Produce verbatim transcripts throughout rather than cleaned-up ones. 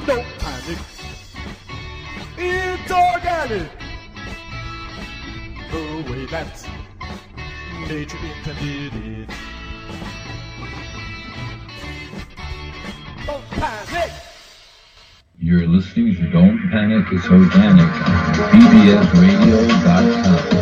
Don't panic. It's organic. The way that nature intended it. Don't panic. You're listening to Don't Panic, It's Organic on B B S radio dot com.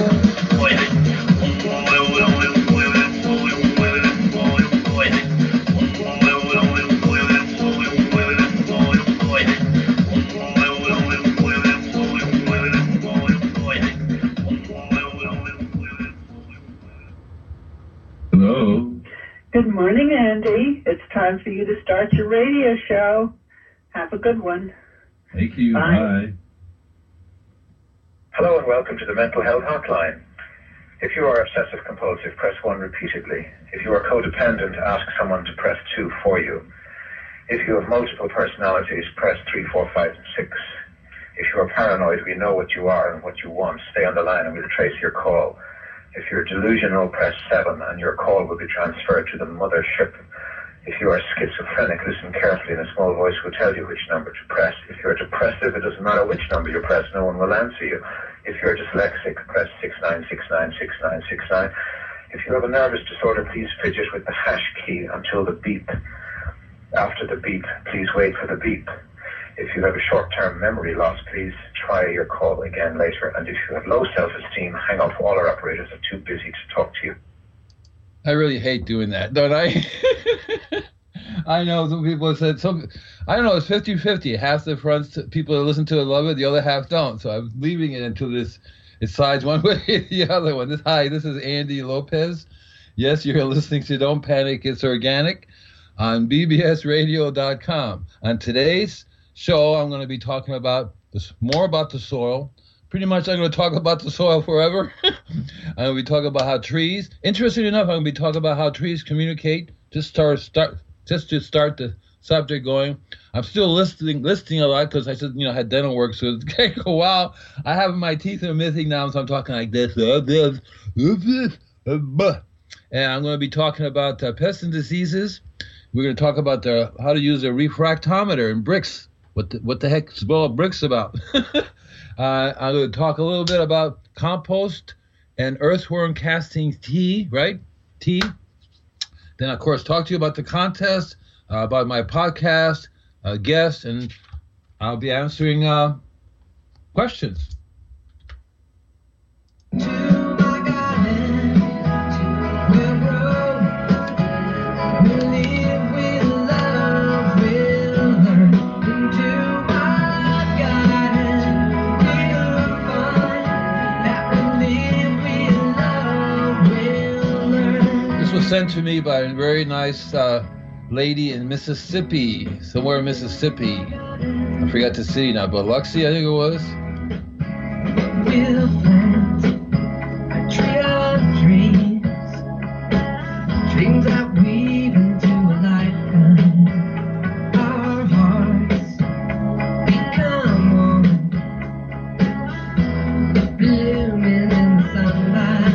Hello. Good morning, Andy. It's time for you to start your radio show. Have a good one. Thank you. Bye. Bye. Hello and welcome to the Mental Health Hotline. If you are obsessive compulsive, press one repeatedly. If you are codependent, ask someone to press two for you. If you have multiple personalities, press three, four, five, and six. If you are paranoid, we know what you are and what you want. Stay on the line and we'll trace your call. If you're delusional, press seven and your call will be transferred to the mothership. If you are schizophrenic, listen carefully and a small voice will tell you which number to press. If you're depressive, it doesn't matter which number you press, no one will answer you. If you're dyslexic, press six nine six nine six nine six nine. If you have a nervous disorder, please fidget with the hash key until the beep. After the beep, please wait for the beep. If you have a short-term memory loss, please try your call again later. And if you have low self-esteem, hang off. All our operators are too busy to talk to you. I really hate doing that, don't I? I know some people have said some. I don't know. It's fifty-fifty. Half the fronts people that listen to it love it. The other half don't. So I'm leaving it until this it sides one way or the other one. This hi. This is Andy Lopez. Yes, you're listening to Don't Panic, It's Organic on B B S radio dot com. On today's show, I'm going to be talking about this more about the soil. Pretty much, I'm going to talk about the soil forever. I'm going to be talking about how trees. Interesting enough, I'm going to be talking about how trees communicate. Just start, start, just to start the subject going. I'm still listening, listening a lot because I said, you know, I had dental work, so it's taking a while. I have my teeth are missing now, so I'm talking like this, uh, this, uh, this, uh, buh. And I'm going to be talking about uh, pests and diseases. We're going to talk about the how to use a refractometer and bricks. What the, what the heck is all bricks about? Uh, I'm going to talk a little bit about compost and earthworm casting tea, right? Tea. Then, of course, talk to you about the contest, uh, about my podcast, uh, guests, and I'll be answering uh, questions. Sent to me by a very nice uh, lady in Mississippi, somewhere in Mississippi. I forgot the city now, Biloxi, I think it was. We'll plant a tree of dreams, dreams that weave into a lifetime. Our hearts become one, blooming in the sunlight.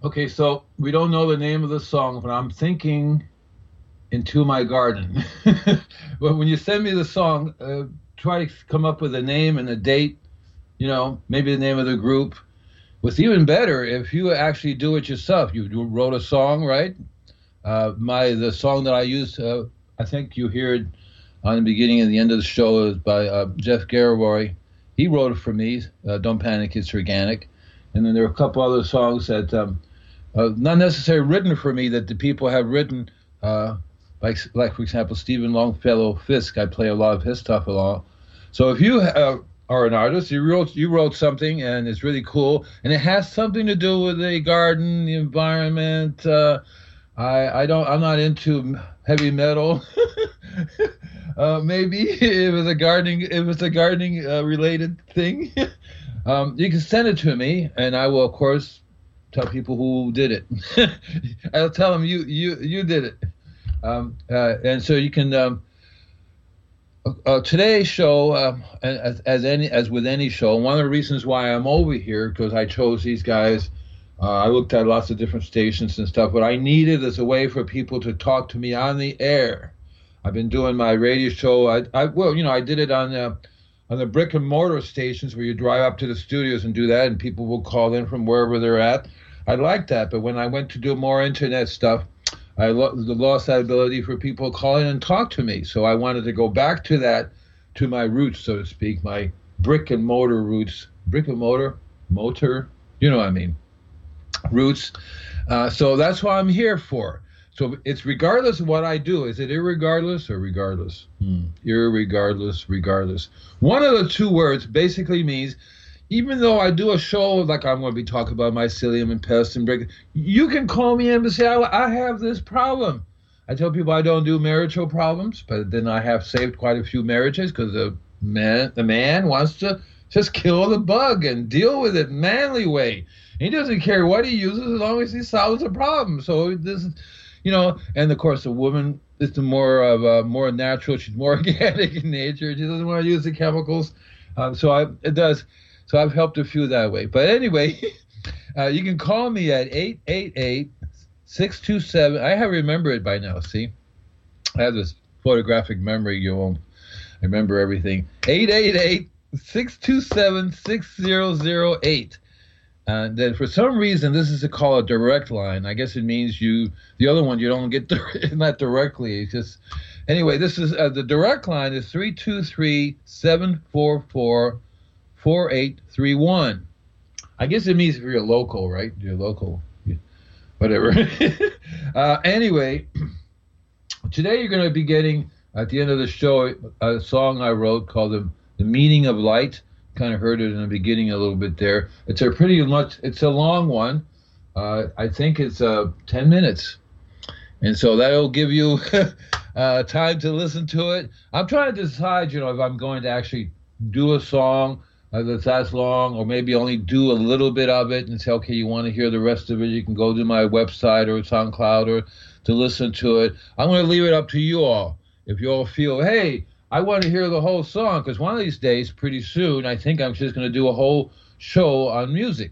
Okay, so we don't know the name of the song, but I'm thinking Into My Garden. But when you send me the song, uh, try to come up with a name and a date, you know, maybe the name of the group. What's even better, if you actually do it yourself. You wrote a song, right? Uh, my the song that I used, uh, I think you hear it on the beginning and the end of the show, is by uh, Jeff Gariboy. He wrote it for me, uh, Don't Panic, It's Organic. And then there are a couple other songs that... Um, Uh, not necessarily written for me, that the people have written, uh, like, like for example, Stephen Longfellow Fisk. I play a lot of his stuff along. So if you uh, are an artist, you wrote you wrote something and it's really cool, and it has something to do with the garden, the environment. Uh, I I don't I'm not into heavy metal. uh, maybe it was a gardening it was a gardening uh, related thing. um, you can send it to me, and I will of course tell people who did it. I'll tell them you you you did it. Um, uh, and so you can. Um, uh, today's show, uh, as, as any as with any show, one of the reasons why I'm over here, because I chose these guys. Uh, I looked at lots of different stations and stuff, but I needed as a way for people to talk to me on the air. I've been doing my radio show. I, I well, you know, I did it on the on the brick and mortar stations where you drive up to the studios and do that, and people will call in from wherever they're at. I like that, but when I went to do more internet stuff, I lo- lost that ability for people to call in and talk to me. So I wanted to go back to that, to my roots, so to speak, my brick and mortar roots. Brick and mortar? Motor? You know what I mean. Roots. Uh, so that's what I'm here for. So it's regardless of what I do. Is it irregardless or regardless? Hmm. Irregardless, regardless. One of the two words basically means, even though I do a show like I'm going to be talking about mycelium and pests and break, you can call me in and say, I, I have this problem. I tell people I don't do marital problems, but then I have saved quite a few marriages because the man, the man wants to just kill the bug and deal with it manly way. He doesn't care what he uses as long as he solves the problem. So this, you know, and of course the woman is the more of a more natural. She's more organic in nature. She doesn't want to use the chemicals. Um, so I, it does. So I've helped a few that way. But anyway, uh, you can call me at eight eight eight, six two seven. I have remembered it by now, see? I have this photographic memory, you won't remember everything. eight eight eight, six two seven, six zero zero eight. And then for some reason, this is a call a direct line. I guess it means you, the other one, you don't get not directly. It's just, anyway, this is, uh, the direct line is three two three, seven four four, four eight three one. I guess it means if you're local, right? You're local, whatever. uh, anyway, today you're going to be getting, at the end of the show, a song I wrote called The, the Meaning of Light. Kind of heard it in the beginning a little bit there. It's a pretty much, it's a long one. Uh, I think it's uh, ten minutes. And so that'll give you uh, time to listen to it. I'm trying to decide, you know, if I'm going to actually do a song uh, that's as long, or maybe only do a little bit of it and say, okay, you want to hear the rest of it, you can go to my website or SoundCloud or to listen to it. I'm going to leave it up to you all. If you all feel, hey, I want to hear the whole song, because one of these days, pretty soon, I think I'm just going to do a whole show on music.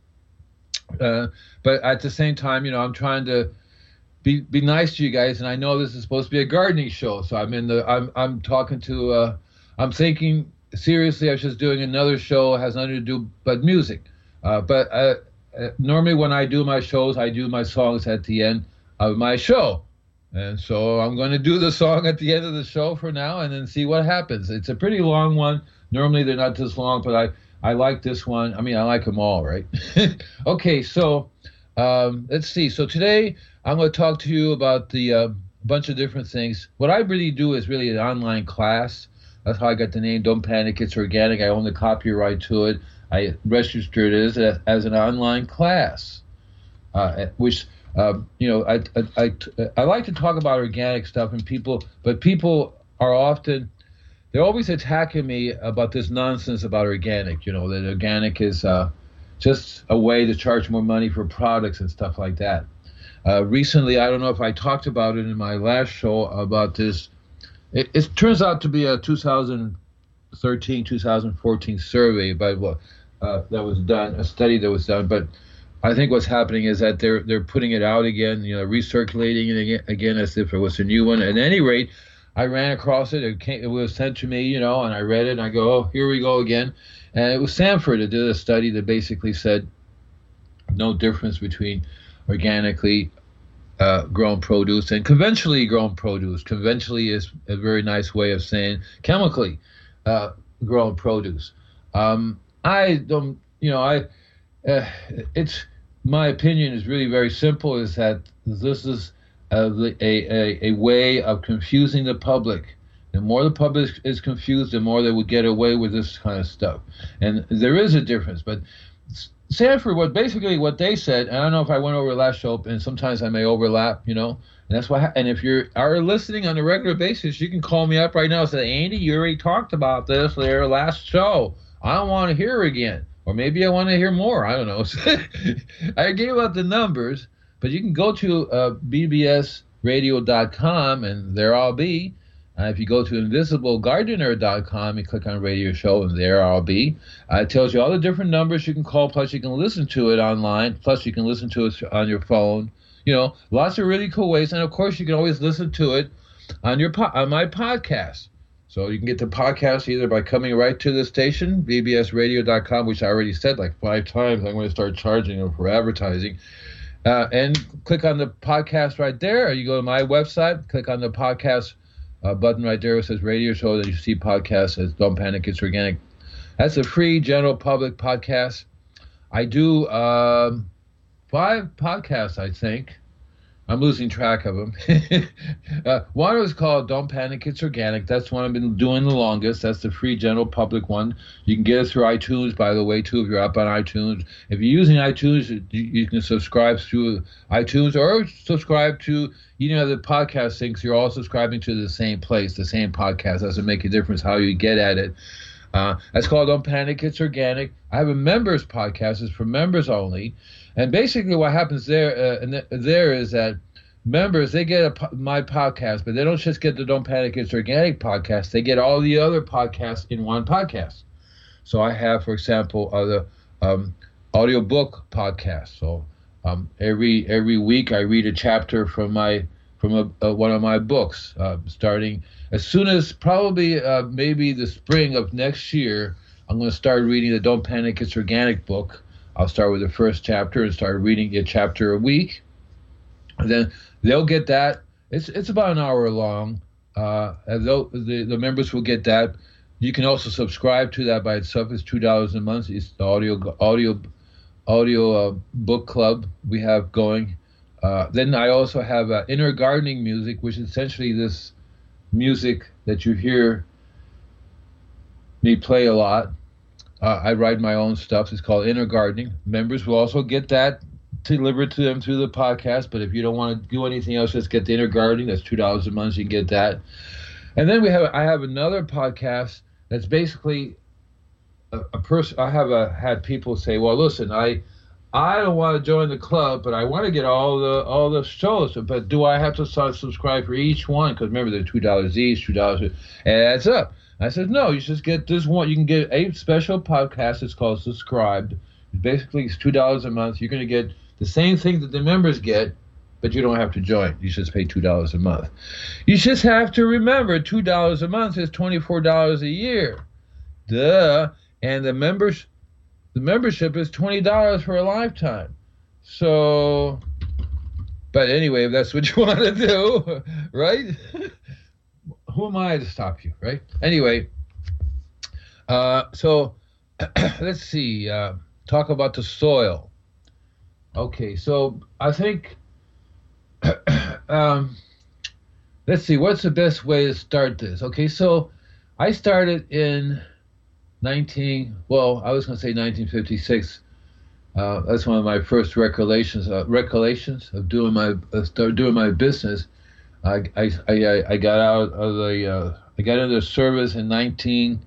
Uh, but at the same time, you know, I'm trying to be be nice to you guys, and I know this is supposed to be a gardening show, so I'm in the I'm I'm talking to uh, I'm thinking seriously. I was just doing another show, it has nothing to do but music. Uh, but uh, uh, normally when I do my shows, I do my songs at the end of my show. And so I'm going to do the song at the end of the show for now and then see what happens. It's a pretty long one. Normally they're not this long, but I, I like this one. I mean, I like them all, right? Okay, so um, let's see. So today I'm going to talk to you about the uh, bunch of different things. What I really do is really an online class. That's how I got the name Don't Panic, It's Organic. I own the copyright to it. I registered it as, as an online class, uh, which... Um, you know, I, I, I, I like to talk about organic stuff and people, but people are often, they're always attacking me about this nonsense about organic, you know, that organic is uh, just a way to charge more money for products and stuff like that. Uh, recently, I don't know if I talked about it in my last show about this. It, it turns out to be a two thousand thirteen, two thousand fourteen survey by what uh, that was done, a study that was done, but I think what's happening is that they're they're putting it out again, you know, recirculating it again, again as if it was a new one. At any rate, I ran across it. It, came, it was sent to me, you know, and I read it, and I go, oh, here we go again. And it was Sanford that did a study that basically said no difference between organically uh, grown produce and conventionally grown produce. Conventionally is a very nice way of saying chemically uh, grown produce. Um, I don't, you know, I, uh, it's, my opinion is really very simple, is that this is a, a, a way of confusing the public. The more the public is confused, the more they will get away with this kind of stuff. And there is a difference, but Sanford, what basically what they said, and I don't know if I went over last show, and sometimes I may overlap, you know, and that's why. And if you are listening on a regular basis, you can call me up right now and say, Andy, you already talked about this there last show. I don't want to hear again, or maybe I want to hear more. I don't know. I gave out the numbers, but you can go to uh, b b s radio dot com, and there I'll be. Uh, if you go to invisible gardener dot com, you click on radio show, and there I'll be. Uh, it tells you all the different numbers you can call, plus you can listen to it online, plus you can listen to it on your phone. You know, lots of really cool ways. And, of course, you can always listen to it on your po- on my podcast. So you can get the podcast either by coming right to the station, b b s radio dot com, which I already said like five times. I'm going to start charging them for advertising. Uh, and click on the podcast right there. Or you go to my website, click on the podcast Uh, button right there that says radio show, that you see podcasts as Don't Panic, It's Organic. That's a free general public podcast. I do um, five podcasts, I think. I'm losing track of them. uh, one was called Don't Panic, It's Organic. That's one I've been doing the longest. That's the free general public one. You can get it through iTunes, by the way, too, if you're up on iTunes. If you're using iTunes, you, you can subscribe through iTunes or subscribe to, you know, the podcast things. You're all subscribing to the same place, the same podcast. Doesn't make a difference how you get at it. Uh, that's called Don't Panic, It's Organic. I have a members podcast. It's for members only. And basically what happens there uh, and th- there is that members, they get a, my podcast, but they don't just get the Don't Panic, It's Organic podcast. They get all the other podcasts in one podcast. So I have, for example, uh, the um, audiobook podcast. So um, every every week I read a chapter from my from a, uh, one of my books, uh, starting as soon as probably uh, maybe the spring of next year. I'm going to start reading the Don't Panic, It's Organic book. I'll start with the first chapter and start reading a chapter a week. And then they'll get that. It's it's about an hour long. Uh, and the the members will get that. You can also subscribe to that by itself. It's two dollars a month. It's the audio audio audio uh, book club we have going. Uh, then I also have uh, Inner Gardening Music, which is essentially this music that you hear me play a lot. Uh, I write my own stuff. It's called Inner Gardening. Members will also get that delivered to them through the podcast. But if you don't want to do anything else, just get the Inner Gardening. That's two dollars a month. You can get that. And then we have I have another podcast that's basically a, a person. I have a, had people say, "Well, listen, I I don't want to join the club, but I want to get all the all the shows. But do I have to start subscribe for each one? Because remember, they're two dollars each, two dollars. And it adds up." I said, no, you just get this one. You can get a special podcast. It's called Subscribed. Basically, it's two dollars a month. You're going to get the same thing that the members get, but you don't have to join. You just pay two dollars a month. You just have to remember two dollars a month is twenty-four dollars a year. Duh. And the members, the membership is twenty dollars for a lifetime. So, but anyway, if that's what you want to do, right? Who am I to stop you, right? Anyway, uh, so let's see. Uh, talk about the soil. Okay, so I think, um, let's see, what's the best way to start this? Okay, so I started in nineteen, well, I was going to say nineteen fifty-six. Uh, that's one of my first recollections, uh, recollections of doing my uh, start doing my business. I, I, I, I got out of the uh, I got into the service in nineteen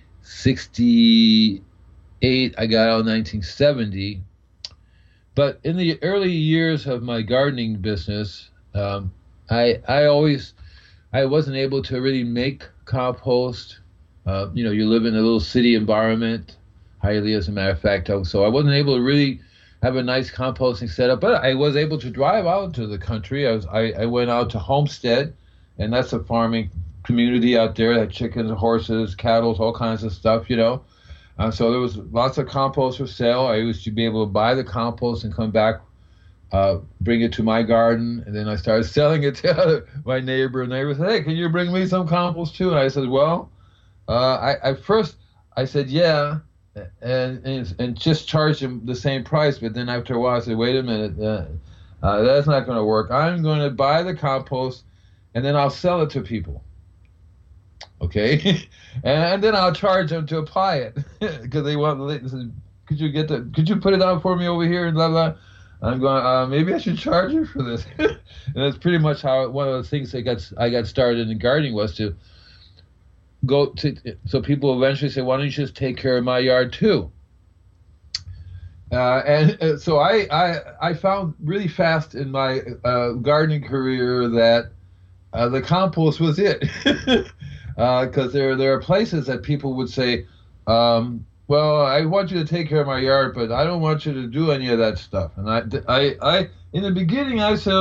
sixty-eight. I got out in nineteen seventy. But in the early years of my gardening business, um, I I always I wasn't able to really make compost. Uh, you know, you live in a little city environment, highly as a matter of fact. So I wasn't able to really have a nice composting setup. But I was able to drive out to the country. I was I, I went out to Homestead, and that's a farming community out there. Had chickens, horses, cattle, all kinds of stuff, you know. Uh, so there was lots of compost for sale. I used to be able to buy the compost and come back, uh, bring it to my garden, and then I started selling it to other, my neighbor. And neighbor said, "Hey, can you bring me some compost too?" And I said, "Well, uh, I, I first I said yeah." And, and and just charge them the same price, but then after a while I said, wait a minute, uh, uh, that's not going to work. I'm going to buy the compost, and then I'll sell it to people, okay? And then I'll charge them to apply it because they want. Could you get the? Could you put it on for me over here and blah blah? I'm going. Uh, maybe I should charge you for this. And that's pretty much how one of the things that got I got started in gardening was to. Go to so people eventually say, why don't you just take care of my yard too? Uh, and uh, so I, I I found really fast in my uh, gardening career that uh, the compost was it, because uh, there there are places that people would say, um, well, I want you to take care of my yard, but I don't want you to do any of that stuff. And I I, I in the beginning I said,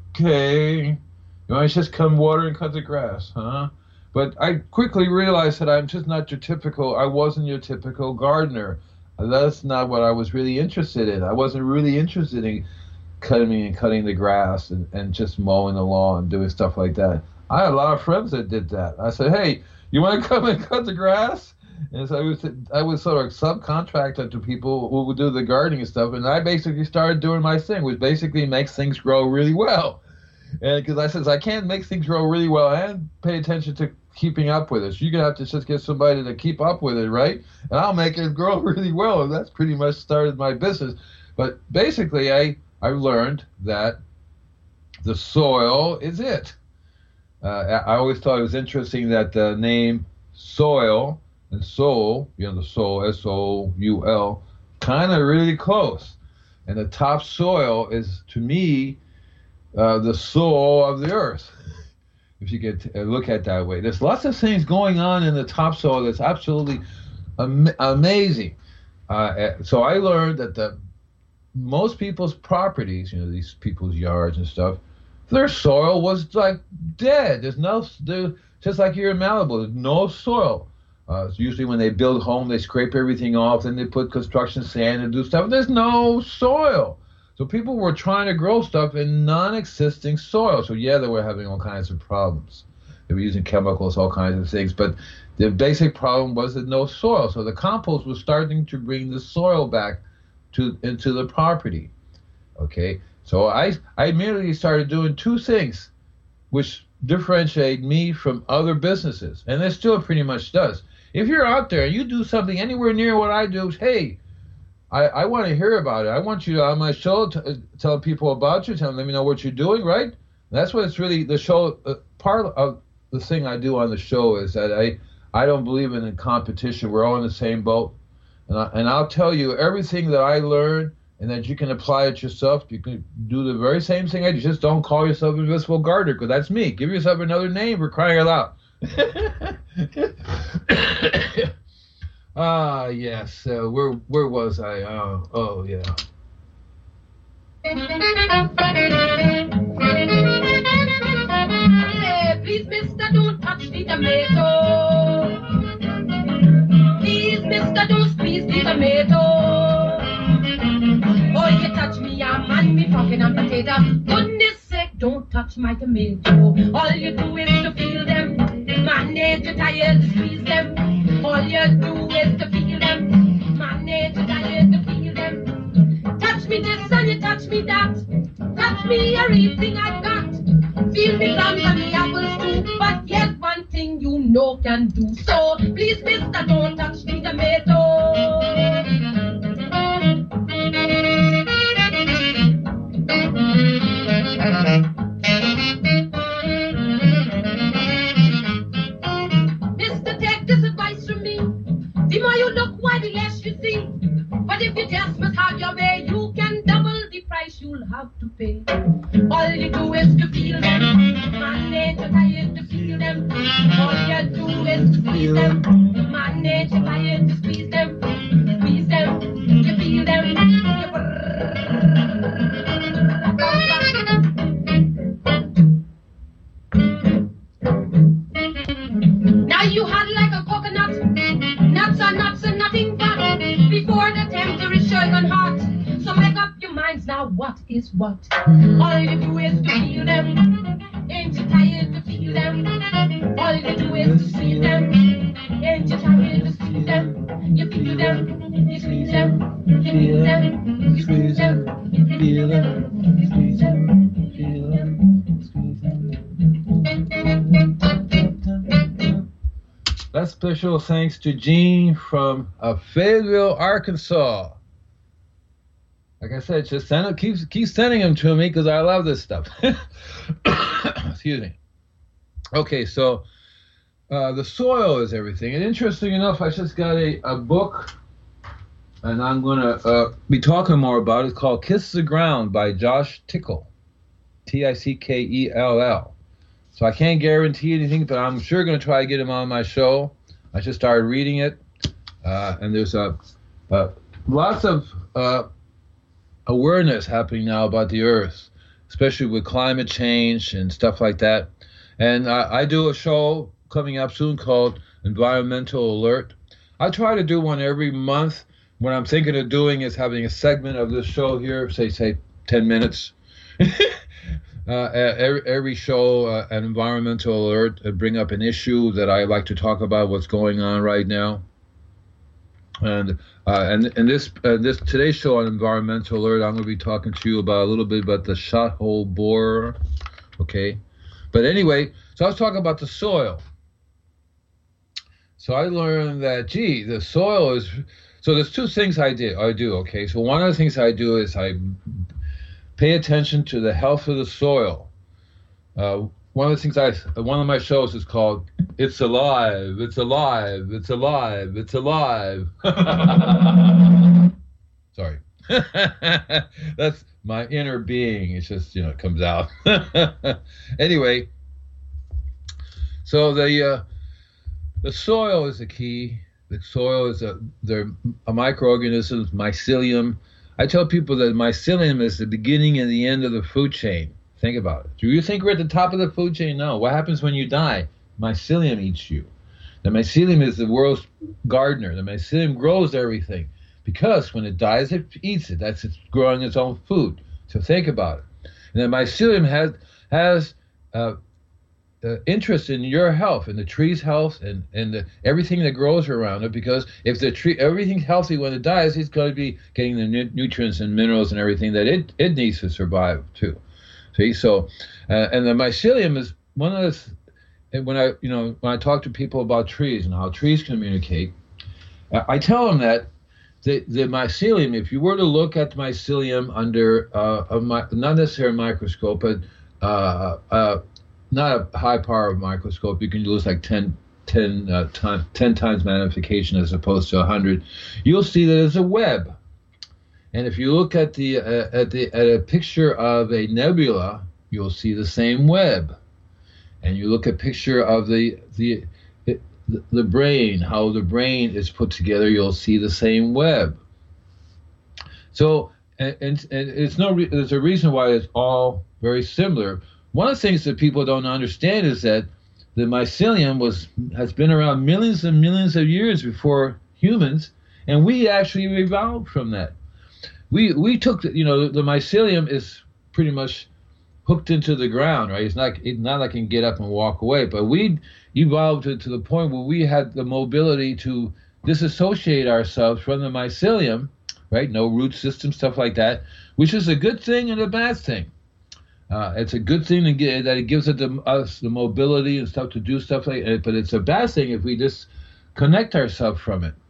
okay, you want to just come water and cut the grass, huh? But I quickly realized that I'm just not your typical, I wasn't your typical gardener. That's not what I was really interested in. I wasn't really interested in cutting and cutting the grass and, and just mowing the lawn and doing stuff like that. I had a lot of friends that did that. I said, hey, you want to come and cut the grass? And so I was, I was sort of subcontracted to people who would do the gardening stuff. And I basically started doing my thing, which basically makes things grow really well. And because I says I can't make things grow really well and pay attention to keeping up with it. You're going to have to just get somebody to keep up with it, right? And I'll make it grow really well. And that's pretty much started my business. But basically, I, I learned that the soil is it. Uh, I always thought it was interesting that the name soil and soul, you know, the soul, S O U L, kind of really close. And the topsoil is, to me, uh, the soul of the earth. If you could look at it that way. There's lots of things going on in the topsoil that's absolutely am- amazing. Uh, so I learned that the most people's properties, you know, these people's yards and stuff, their soil was like dead. There's no, there, just like here in Malibu, there's no soil. Uh, it's usually when they build home, they scrape everything off, then they put construction sand and do stuff. There's no soil. So people were trying to grow stuff in non-existing soil. So yeah, they were having all kinds of problems. They were using chemicals, all kinds of things. But the basic problem was that no soil. So the compost was starting to bring the soil back to into the property. Okay. So I I immediately started doing two things, which differentiate me from other businesses, and it still pretty much does. If you're out there and you do something anywhere near what I do, hey. I, I want to hear about it. I want you to, on my show, to tell people about you, tell them, let me know what you're doing, right? That's what it's really, the show, uh, part of the thing I do on the show is that I, I don't believe in a competition. We're all in the same boat. And, I, and I'll tell you everything that I learned and that you can apply it yourself. You can do the very same thing I do. Just don't call yourself an Invisible Gardener, because that's me. Give yourself another name for crying out loud. Ah, yes. Uh, where where was I? Oh, oh, yeah. Hey, please, mister, don't touch the tomato. Please, mister, don't squeeze the tomato. Oh, you touch me, I'm man, me fucking and potato. Goodness sake, don't touch my tomato. All you do is to feel them. Manage to tired to squeeze them. All you do is to feel them. Manage to tired to feel them. Touch me this and you touch me that. Touch me everything I got. Feel me plums and me apples too. But yet one thing you know can do. So please, mister, don't touch the tomato. Mister, take this advice from me. The more you look, why the less you see. But if you just must have your way, you can double the price you'll have to pay. All you do is to feel them. Manage to tired to feel them. All you do is to feel them. Manage to tired to squeeze them. Squeeze them. You feel them. You brrr. guess what? All you do is to feel them. Ain't you tired to feel them? All you do is to feel them. Ain't you tired to feel them? You feel them, you squeeze them, you feel them, you squeeze them, you feel them, you squeeze them, you feel them, squeeze them. That's special thanks to Gene from uh, Fayetteville, Arkansas. Like I said, just send it, keep keep sending them to me because I love this stuff. Excuse me. Okay, so uh, the soil is everything. And interesting enough, I just got a, a book, and I'm going to uh, be talking more about it. It's called Kiss the Ground by Josh Tickell, T I C K E L L. So I can't guarantee anything, but I'm sure going to try to get him on my show. I just started reading it, uh, and there's a, uh, lots of uh, awareness happening now about the Earth, especially with climate change and stuff like that. And I, I do a show coming up soon called Environmental Alert. I try to do one every month. What I'm thinking of doing is having a segment of this show here, say, say ten minutes. Uh, every, every show, uh, an environmental alert, uh, bring up an issue that I like to talk about, what's going on right now. And uh, and and this uh, this today's show on environmental alert, I'm going to be talking to you about a little bit about the shot hole borer. Okay, but anyway, so I was talking about the soil. So I learned that gee, the soil is. So there's two things I did. I do. Okay, so one of the things I do is I pay attention to the health of the soil. Uh, one of the things I, one of my shows is called "It's Alive, It's Alive, It's Alive, It's Alive." Sorry, that's my inner being. It's just, you know, it comes out. Anyway, so the uh, the soil is the key. The soil is a they're a microorganisms, mycelium. I tell people that mycelium is the beginning and the end of the food chain. Think about it. Do you think we're at the top of the food chain? No. What happens when you die? Mycelium eats you. The mycelium is the world's gardener. The mycelium grows everything because when it dies, it eats it. That's it's growing its own food. So think about it. And the mycelium has has uh, uh, interest in your health, in the tree's health, and and the, everything that grows around it. Because if the tree, everything's healthy when it dies, it's going to be getting the nu- nutrients and minerals and everything that it, it needs to survive too. See, so uh, and the mycelium is one of the. And when I, you know, when I talk to people about trees and how trees communicate, I, I tell them that the the mycelium, if you were to look at the mycelium under uh, a mi- not necessarily a microscope, but uh, uh, not a high power microscope, you can use like ten, ten, uh, time, ten times magnification as opposed to one hundred. You'll see that it's a web. And if you look at the uh, at the at a picture of a nebula, you'll see the same web. And you look at a picture of the the the brain, how the brain is put together, you'll see the same web. So, and, and, and it's no, re- there's a reason why it's all very similar. One of the things that people don't understand is that the mycelium was has been around millions and millions of years before humans, and we actually evolved from that. We we took, the, you know, the, the mycelium is pretty much hooked into the ground, right? It's not it's not like it can get up and walk away, but we evolved to, to the point where we had the mobility to disassociate ourselves from the mycelium, right? No root system, stuff like that, which is a good thing and a bad thing. Uh, it's a good thing to get, that it gives it the, us the mobility and stuff to do stuff like that, but it's a bad thing if we disconnect ourselves from it.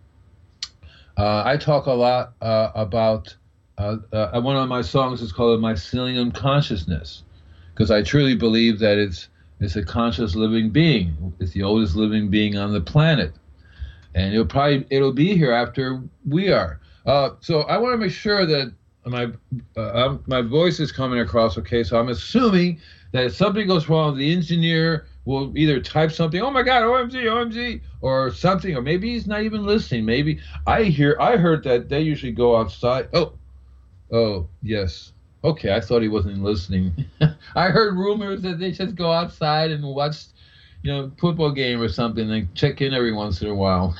Uh, I talk a lot uh, about Uh, uh, one of my songs is called Mycelium Consciousness, because I truly believe that it's it's a conscious living being. It's the oldest living being on the planet, and it'll probably it'll be here after we are. Uh, so I want to make sure that my uh, my voice is coming across okay. So I'm assuming that if something goes wrong, the engineer will either type something, oh my God, O M G, O M G, or something, or maybe he's not even listening. Maybe I hear I heard that they usually go outside. Oh. Oh, yes. Okay, I thought he wasn't listening. I heard rumors that they just go outside and watch, you know, football game or something and check in every once in a while.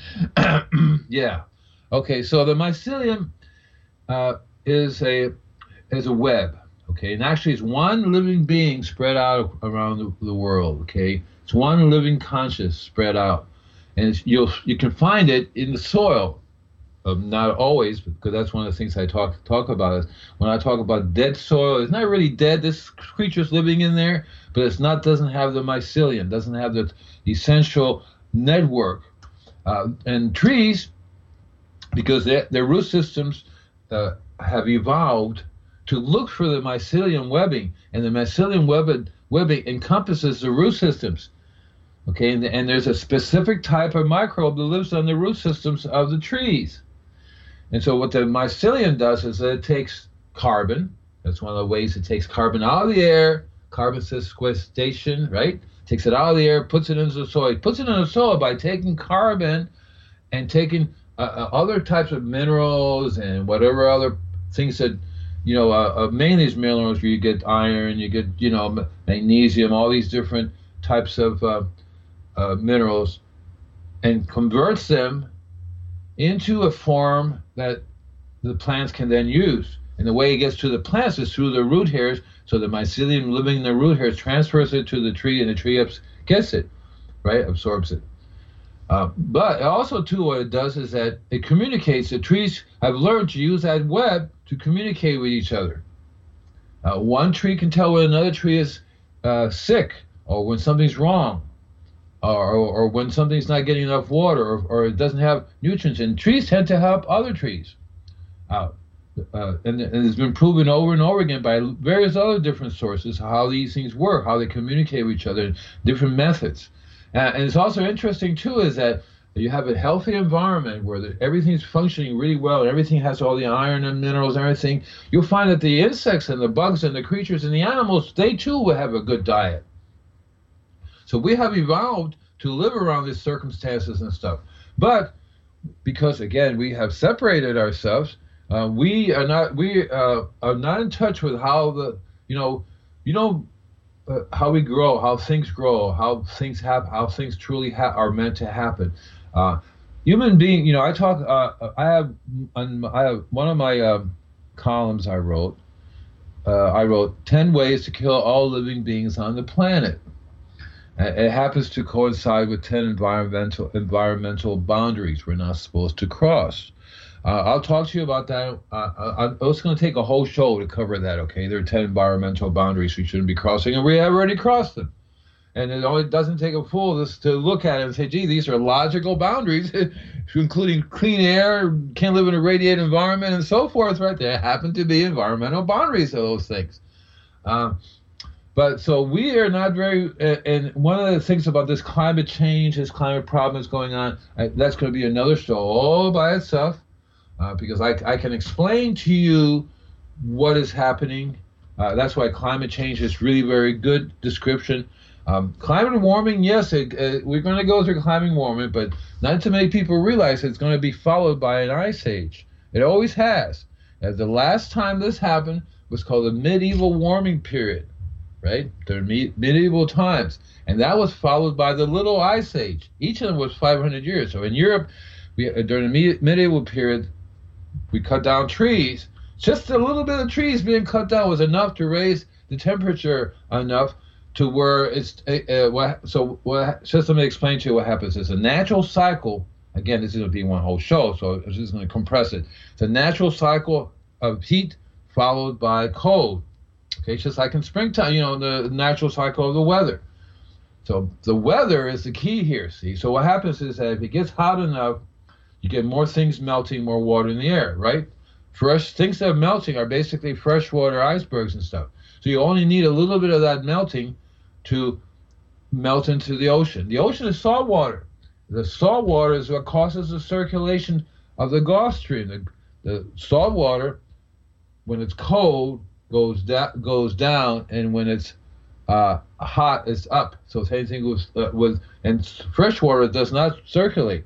Yeah. Okay, so the mycelium uh, is a as a web, okay? And actually it's one living being spread out around the, the world, okay? It's one living conscious spread out. And it's, you'll, you can find it in the soil. Um, not always, because that's one of the things I talk talk about. Is when I talk about dead soil, it's not really dead. This creature's living in there, but it's not. Doesn't have the mycelium. Doesn't have the essential network. Uh, and trees, because their, their root systems uh, have evolved to look for the mycelium webbing, and the mycelium webbing, webbing encompasses the root systems. Okay, and, and there's a specific type of microbe that lives on the root systems of the trees. And so what the mycelium does is that it takes carbon. That's one of the ways it takes carbon out of the air, carbon sequestration, right? Takes it out of the air, puts it into the soil. It puts it in the soil by taking carbon and taking uh, uh, other types of minerals and whatever other things that, you know, uh, uh, mainly these minerals where you get iron, you get, you know, magnesium, all these different types of uh, uh, minerals, and converts them into a form that the plants can then use. And the way it gets to the plants is through the root hairs, so the mycelium living in the root hairs transfers it to the tree, and the tree gets it, right, absorbs it. Uh, but also, too, what it does is that it communicates. The trees have learned to use that web to communicate with each other. Uh, one tree can tell when another tree is uh, sick, or when something's wrong, Or, or when something's not getting enough water, or, or it doesn't have nutrients. And trees tend to help other trees out. Uh, and, and it's been proven over and over again by various other different sources how these things work, how they communicate with each other, different methods. Uh, and it's also interesting, too, is that you have a healthy environment where the, everything's functioning really well, and everything has all the iron and minerals and everything. You'll find that the insects and the bugs and the creatures and the animals, they, too, will have a good diet. So we have evolved to live around these circumstances and stuff. But because, again, we have separated ourselves, uh, we are not we uh, are not in touch with how the, you know, you know, uh, how we grow, how things grow, how things happen, how things truly ha- are meant to happen. Uh, human being, you know, I talk, uh, I have, I have one of my um, columns I wrote, uh, I wrote ten ways to kill all living beings on the planet. It happens to coincide with ten environmental environmental boundaries we're not supposed to cross. Uh, I'll talk to you about that. Uh, I, it's going to take a whole show to cover that, okay? There are ten environmental boundaries we shouldn't be crossing, and we have already crossed them. And it only doesn't take a fool just to look at it and say, gee, these are logical boundaries, including clean air, can't live in a radiated environment, and so forth, right? There happen to be environmental boundaries of those things. Uh, But so we are not very, and one of the things about this climate change, this climate problem that's going on, that's going to be another show all by itself, uh, because I, I can explain to you what is happening. Uh, that's why climate change is really very good description. Um, climate warming, yes, it, uh, we're going to go through climate warming, but not too many people realize it's going to be followed by an ice age. It always has. Uh, the last time this happened was called the medieval warming period. Right, during me- medieval times, and that was followed by the Little Ice Age. Each of them was five hundred years. So in Europe, we, uh, during the me- medieval period, we cut down trees. Just a little bit of trees being cut down was enough to raise the temperature enough to where it's. Uh, uh, what, so what, just let me explain to you what happens. It's a natural cycle. Again, this is going to be one whole show, so I'm just going to compress it. It's a natural cycle of heat followed by cold. Okay, it's just like in springtime, you know, the natural cycle of the weather. So the weather is the key here, see? So what happens is that if it gets hot enough, you get more things melting, more water in the air, right? Fresh things that are melting are basically freshwater icebergs and stuff. So you only need a little bit of that melting to melt into the ocean. The ocean is salt water. The salt water is what causes the circulation of the Gulf Stream. The, the salt water, when it's cold, goes down, goes down, and when it's uh, hot, it's up. So same thing with, uh, with and fresh water does not circulate.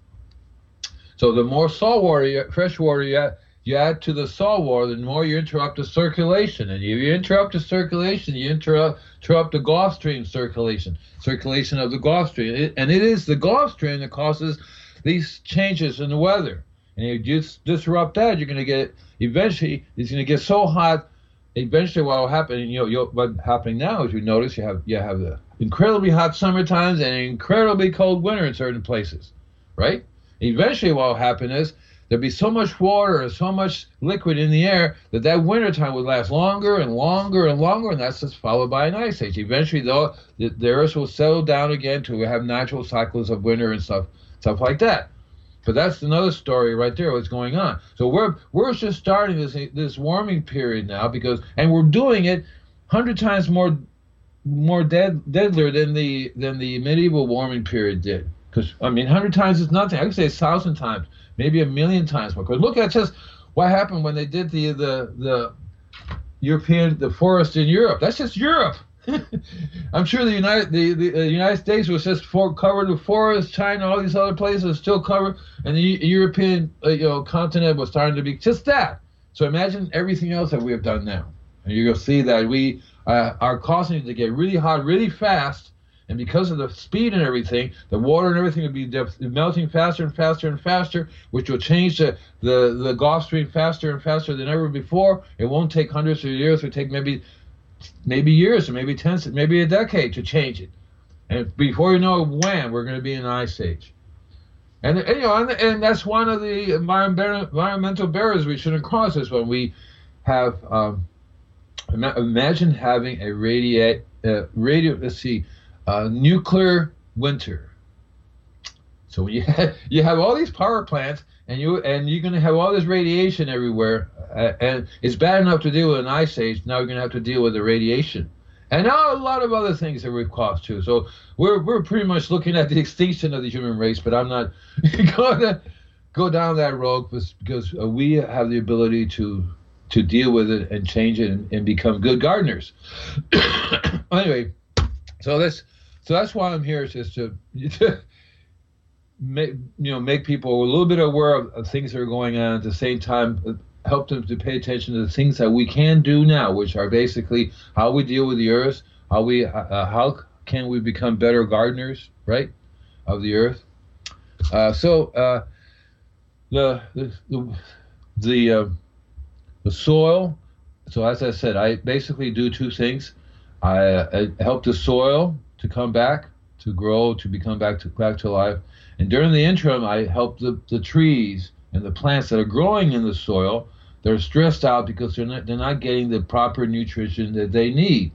So the more salt water, you, fresh water you add, you add to the salt water, the more you interrupt the circulation. And if you interrupt the circulation, you interrupt, interrupt the Gulf Stream circulation, circulation of the Gulf Stream. It, and it is the Gulf Stream that causes these changes in the weather. And if you just disrupt that, you're going to get, eventually, it's going to get so hot eventually what will happen, you know, you'll, what's happening now is you notice you have you have the incredibly hot summer times and incredibly cold winter in certain places, right? Eventually what will happen is there'll be so much water and so much liquid in the air that that winter time would last longer and longer and longer, and that's just followed by an ice age. Eventually, though, the, the Earth will settle down again to have natural cycles of winter and stuff, stuff like that. But that's another story right there. What's going on? So we're we're just starting this this warming period now because, and we're doing it hundred times more more dead, deadlier than the than the medieval warming period did. Because I mean, hundred times is nothing. I could say a thousand times. Maybe a million times more. Because look at just what happened when they did the the the European the forest in Europe. That's just Europe. I'm sure the United the, the uh, United States was just for, covered with forests. China, all these other places still covered, and the European uh, you know continent was starting to be just that. So imagine everything else that we have done now, and you'll see that we uh, are causing it to get really hot, really fast. And because of the speed and everything, the water and everything will be def- melting faster and faster and faster, which will change the, the, the Gulf Stream faster and faster than ever before. It won't take hundreds of years. It will take maybe maybe years or maybe tens, maybe a decade to change it. And before you know it, wham, we're going to be in an ice age. And, and you know, and, and that's one of the environmental environmental barriers we shouldn't cross is when we have. Um, imagine having a radiate uh, radio. Let's see. Uh, nuclear winter. So when you have, you have all these power plants, and you and you're going to have all this radiation everywhere, uh, and it's bad enough to deal with an ice age. Now you're going to have to deal with the radiation, and now a lot of other things that we've caused too. So we're we're pretty much looking at the extinction of the human race. But I'm not going to go down that road because uh, we have the ability to to deal with it and change it and, and become good gardeners. Anyway, so that's. So that's why I'm here, is just to, to make, you know, make people a little bit aware of, of things that are going on. At the same time, help them to pay attention to the things that we can do now, which are basically how we deal with the earth, how we, uh, how can we become better gardeners, right, of the earth. Uh, so uh, the the the the, uh, the soil. So as I said, I basically do two things. I, I help the soil to come back, to grow, to become back to back to life. And during the interim, I help the, the trees and the plants that are growing in the soil. They're stressed out because they're not, they're not getting the proper nutrition that they need.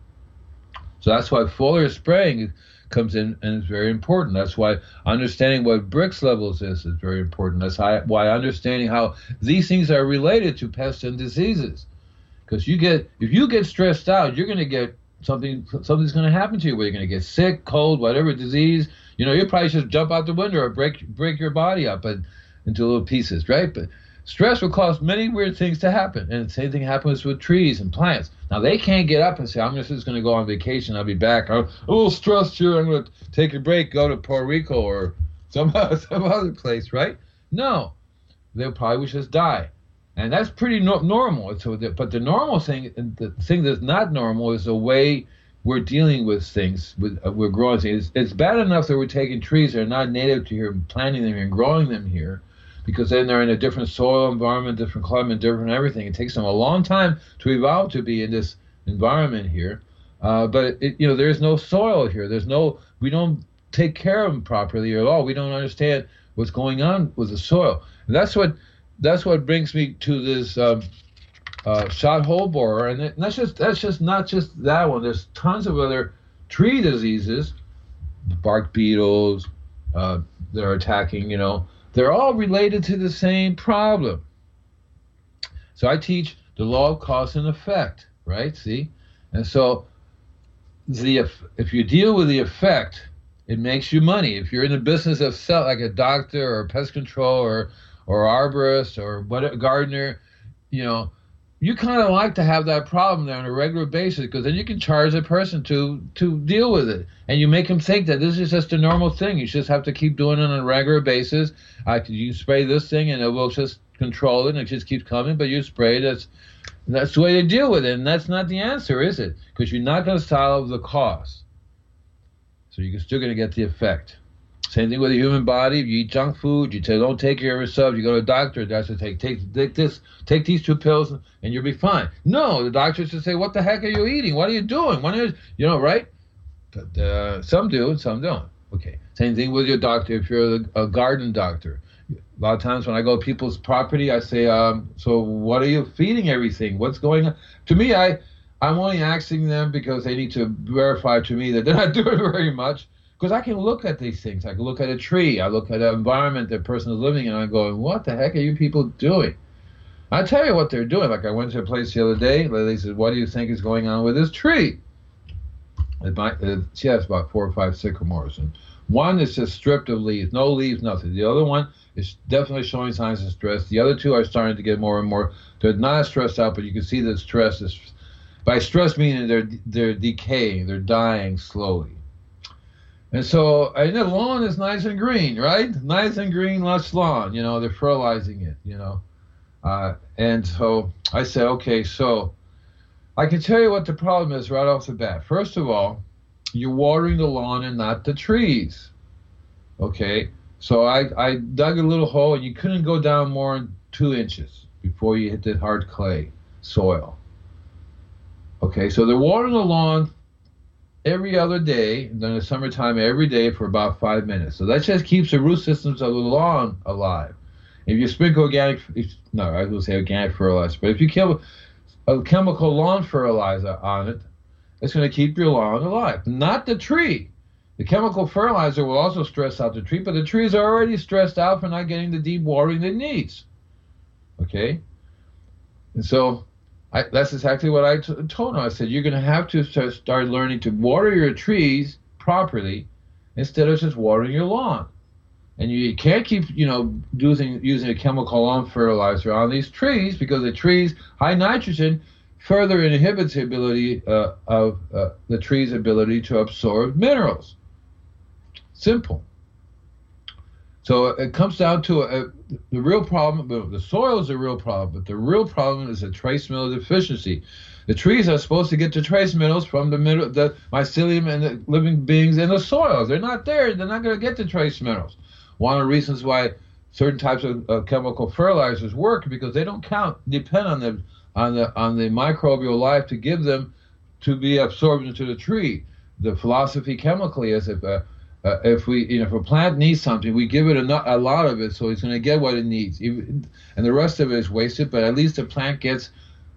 So that's why foliar spraying comes in and is very important. That's why understanding what Brix levels is is very important. That's why understanding how these things are related to pests and diseases. Because you get, if you get stressed out, you're going to get Something, something's going to happen to you where you're going to get sick, cold, whatever disease. You know, you probably just jump out the window or break break your body up and, into little pieces, right? But stress will cause many weird things to happen. And the same thing happens with trees and plants. Now, they can't get up and say, I'm just going to go on vacation. I'll be back. I'm a little stressed here. I'm going to take a break, go to Puerto Rico or some, some other place, right? No. They'll probably just die. And that's pretty no- normal. So, the, but the normal thing, the thing that's not normal, is the way we're dealing with things. With uh, we're growing things. It's, it's bad enough that we're taking trees that are not native to here, and planting them and growing them here, because then they're in a different soil environment, different climate, different everything. It takes them a long time to evolve to be in this environment here. Uh, but it, you know, there's no soil here. There's no. We don't take care of them properly at all. We don't understand what's going on with the soil. And that's what. That's what brings me to this um, uh, shot hole borer, and that's just that's just not just that one. There's tons of other tree diseases, bark beetles uh, that are attacking. You know, they're all related to the same problem. So I teach the law of cause and effect, right? See, and so the if you deal with the effect, it makes you money. If you're in the business of sell, like a doctor or pest control or or arborist or what gardener, you know, you kind of like to have that problem there on a regular basis, because then you can charge a person to to deal with it, and you make them think that this is just a normal thing. You just have to keep doing it on a regular basis. I can, you spray this thing and it will just control it, and it just keeps coming. But you spray it. That's that's the way to deal with it, and that's not the answer, is it? Because you're not going to solve the cause, so you're still going to get the effect. Same thing with the human body. If you eat junk food, you tell, don't take care of yourself. You go to a doctor. The doctor take take take this, take these two pills, and you'll be fine. No, the doctor should say, "What the heck are you eating? What are you doing? What is you know right?" But uh, some do and some don't. Okay. Same thing with your doctor. If you're a, a garden doctor, a lot of times when I go to people's property, I say, um, "So what are you feeding everything? What's going on?" To me, I I'm only asking them because they need to verify to me that they're not doing very much. Because I can look at these things. I can look at a tree. I look at an environment that person is living in, and I'm going, what the heck are you people doing? I tell you what they're doing. Like I went to a place the other day. Lily said, what do you think is going on with this tree? It might, it, she has about four or five sycamores. And one is just stripped of leaves. No leaves, nothing. The other one is definitely showing signs of stress. The other two are starting to get more and more. They're not as stressed out, but you can see that stress is, by stress meaning they're, they're decaying. They're dying slowly. And so, and the lawn is nice and green, right? Nice and green, lush lawn. You know, they're fertilizing it, you know. Uh, and so I said, okay, so I can tell you what the problem is right off the bat. First of all, you're watering the lawn and not the trees. Okay? So I, I dug a little hole, and you couldn't go down more than two inches before you hit the hard clay soil. Okay, so they're watering the lawn every other day, and during the summertime, every day for about five minutes. So that just keeps the root systems of the lawn alive. If you sprinkle organic, if, no, I was going to say organic fertilizer, but if you kill a chemical lawn fertilizer on it, it's going to keep your lawn alive, not the tree. The chemical fertilizer will also stress out the tree, but the trees are already stressed out for not getting the deep watering it needs. Okay? And so I, that's exactly what I t- told him. I said, you're going to have to start, start learning to water your trees properly instead of just watering your lawn. And you, you can't keep, you know, using using a chemical lawn fertilizer on these trees because the trees, high nitrogen, further inhibits the ability uh, of uh, the tree's ability to absorb minerals. Simple. So it comes down to a, a, the real problem. The soil is a real problem, but the real problem is a trace mineral deficiency. The trees are supposed to get the trace minerals from the, mineral, the mycelium and the living beings in the soil. They're not there. They're not going to get the trace minerals. One of the reasons why certain types of, of chemical fertilizers work because they don't count depend on the on the on the microbial life to give them to be absorbed into the tree. The philosophy chemically is if uh, uh, if we you know if a plant needs something, we give it a, a lot of it, so it's going to get what it needs, and the rest of it is wasted. But at least the plant gets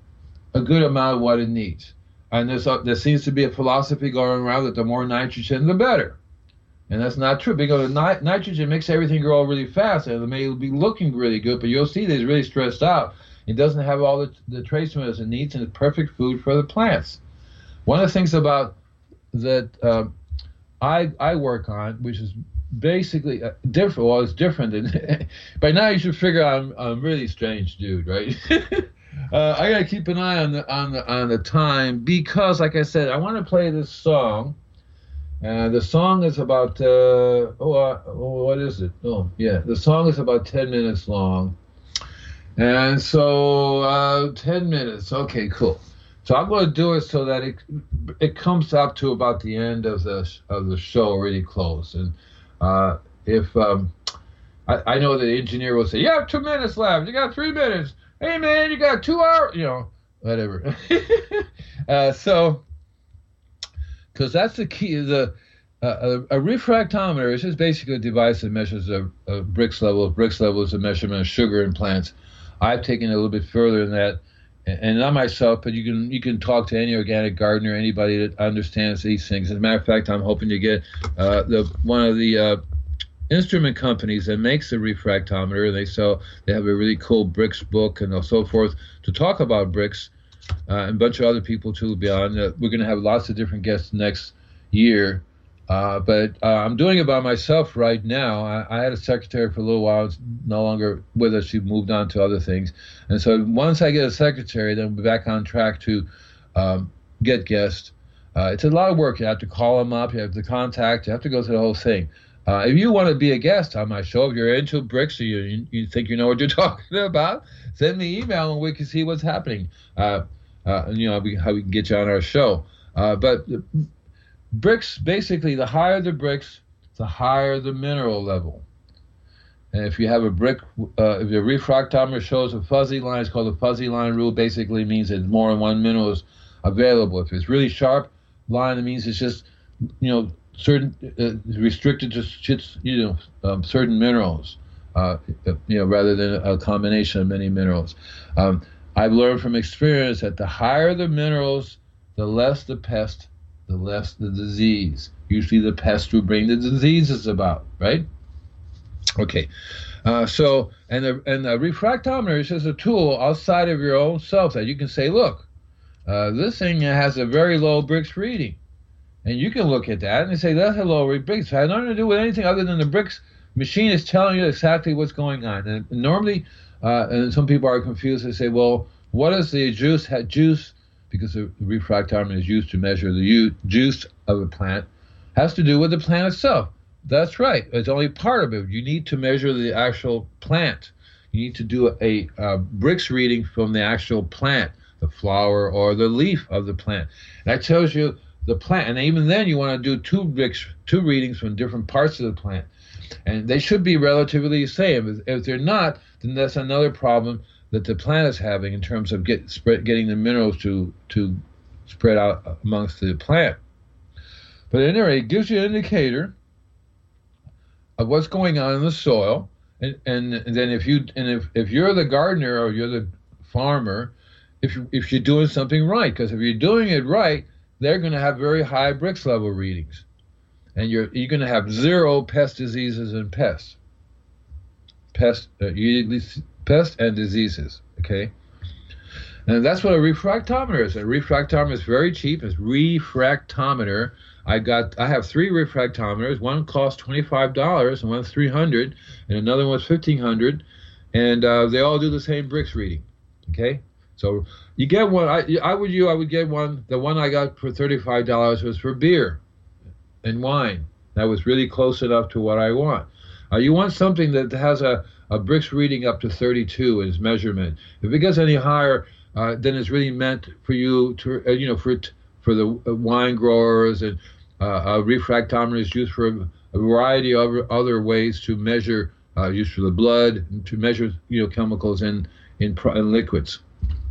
a good amount of what it needs. And there's a, there seems to be a philosophy going around that the more nitrogen, the better. And that's not true because nit- nitrogen makes everything grow really fast, and it may be looking really good, but you'll see that it's really stressed out. It doesn't have all the, the trace minerals it needs, and it's perfect food for the plants. One of the things about that uh, I I work on, which is basically uh, different. Well, it's different than. By now, you should figure out I'm I'm a really strange dude, right? uh, I gotta keep an eye on the on the on the time because, like I said, I want to play this song. Uh, the song is about, uh, oh, uh, oh, what is it? Oh, yeah, the song is about ten minutes long. And so, uh, ten minutes, okay, cool. So I'm going to do it so that it it comes up to about the end of the of the show, really close. And uh, if, um, I, I know the engineer will say, you have two minutes left, you got three minutes. Hey, man, you got two hours, you know, whatever. uh, so... Because that's the key. The uh, a, a refractometer is just basically a device that measures a, a Brix level. Brix level is a measurement of sugar in plants. I've taken it a little bit further than that, and, and not myself, but you can you can talk to any organic gardener, anybody that understands these things. As a matter of fact, I'm hoping to get uh, the one of the uh, instrument companies that makes the refractometer. They sell. They have a really cool Brix book and so forth to talk about Brix. Uh, and a bunch of other people too beyond. Uh, we're going to have lots of different guests next year. Uh, but uh, I'm doing it by myself right now. I, I had a secretary for a little while. It's no longer with us. She moved on to other things. And so once I get a secretary, then we'll be back on track to um, get guests. Uh, it's a lot of work. You have to call them up. You have to contact. You have to go through the whole thing. Uh, if you want to be a guest on my show, if you're into Brix or you, you, you think you know what you're talking about, send me an email and we can see what's happening. Uh, Uh, and, you know, how we can get you on our show. Uh, but Brix, basically, the higher the Brix, the higher the mineral level. And if you have a brick, uh, if your refractometer shows a fuzzy line, it's called the fuzzy line rule. Basically means that more than one mineral is available. If it's really sharp line, it means it's just, you know, certain uh, restricted to shits, you know, um, certain minerals, uh, you know, rather than a combination of many minerals. Um, I've learned from experience that the higher the minerals, the less the pest, the less the disease. Usually the pest will bring the diseases about, right? Okay, uh, so, and the, and the refractometer is just a tool outside of your own self that you can say, look, uh, this thing has a very low Brix reading. And you can look at that and say, that's a low reading Brix. It has nothing to do with anything other than the Brix machine is telling you exactly what's going on. And normally, uh, and some people are confused. They say, well, what is the juice, juice, because the refractometer is used to measure the juice of a plant, has to do with the plant itself. That's right. It's only part of it. You need to measure the actual plant. You need to do a, a Brix reading from the actual plant, the flower or the leaf of the plant. And that tells you the plant. And even then, you want to do two Brix, two readings from different parts of the plant. And they should be relatively the same. If they're not, then that's another problem that the plant is having in terms of get, spread, getting the minerals to, to spread out amongst the plant. But anyway, it gives you an indicator of what's going on in the soil, and, and, and then if you and if, if you're the gardener or you're the farmer, if you, if you're doing something right, because if you're doing it right, they're going to have very high Brix level readings, and you're you're going to have zero pest diseases and pests, pest uh, pest and diseases. Okay, and that's what a refractometer is. A refractometer is very cheap. It's refractometer. I got. I have three refractometers. One costs twenty-five dollars, and one's three hundred dollars, and another one's fifteen hundred dollars, and uh, they all do the same Brix reading. Okay, so you get one. I, I would you. I would get one. The one I got for thirty-five dollars was for beer and wine. That was really close enough to what I want. Uh, you want something that has a a Brix reading up to thirty-two in its measurement. If it gets any higher, uh, then it's really meant for you to, uh, you know, for for the wine growers. And Uh, a refractometer is used for a variety of other ways to measure, uh, used for the blood, to measure, you know, chemicals in in, in liquids.